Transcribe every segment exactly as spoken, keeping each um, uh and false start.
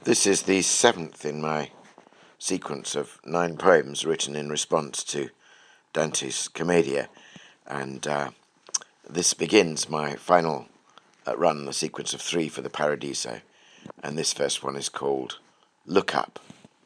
This is the seventh in my sequence of nine poems written in response to Dante's Commedia, and uh, this begins my final uh, run, the sequence of three for the Paradiso, and this first one is called Look Up.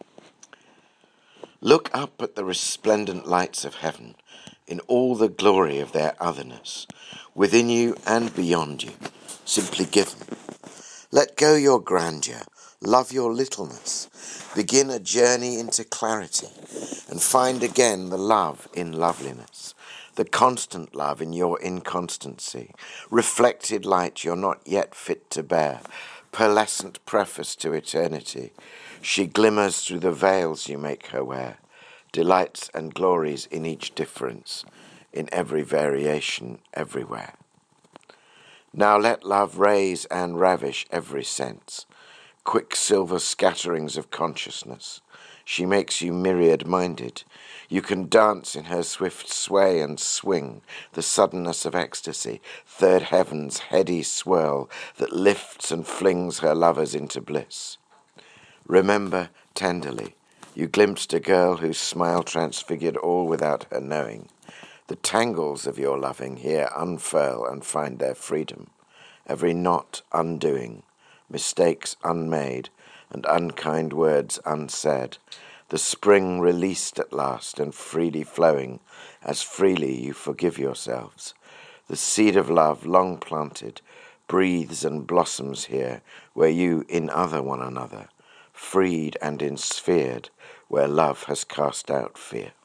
Look up at the resplendent lights of heaven in all the glory of their otherness, within you and beyond you, simply given. Let go your grandeur, love your littleness, begin a journey into clarity, and find again the love in loveliness, the constant love in your inconstancy, reflected light you're not yet fit to bear, pearlescent preface to eternity. She glimmers through the veils you make her wear, delights and glories in each difference, in every variation, everywhere. Now let love raise and ravish every sense, quicksilver scatterings of consciousness. She makes you myriad-minded. You can dance in her swift sway and swing, the suddenness of ecstasy, third heaven's heady swirl that lifts and flings her lovers into bliss. Remember tenderly, you glimpsed a girl whose smile transfigured all without her knowing. The tangles of your loving here unfurl and find their freedom, every knot undoing, mistakes unmade, and unkind words unsaid, the spring released at last and freely flowing, as freely you forgive yourselves. The seed of love long planted breathes and blossoms here, where you in other one another, freed and ensphered, where love has cast out fear.